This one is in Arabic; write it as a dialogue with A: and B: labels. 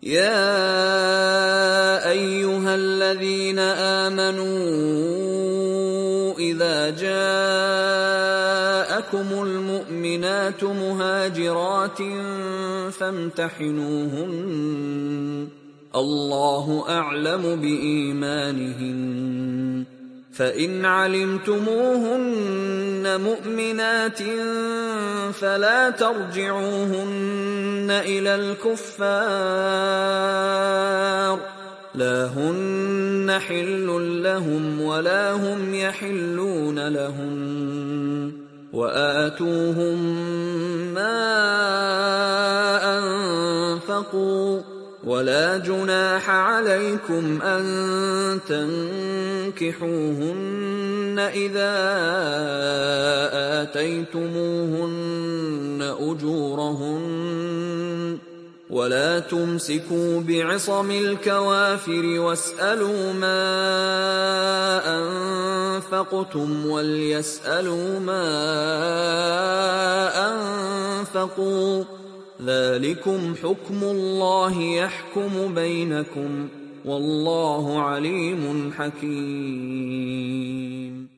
A: يا أيها الذين آمنوا إذا جاءكم المؤمنات مهاجرات فامتحنوهن الله أعلم بإيمانهن فإن علمتموهن مؤمنات فلا ترجعوهن إلى الكفار لا هن حل لهم ولا هم يحلون لهن وآتوهم ما أنفقوا ولا جناح عليكم أن تنكحوهن إذا آتيتموهن أجورهن ولا تمسكوا بعصم الكوافر واسألوا ما أنفقتم وليسألوا ما أنفقوا ذلكم حكم الله يحكم بينكم والله عليم حكيم.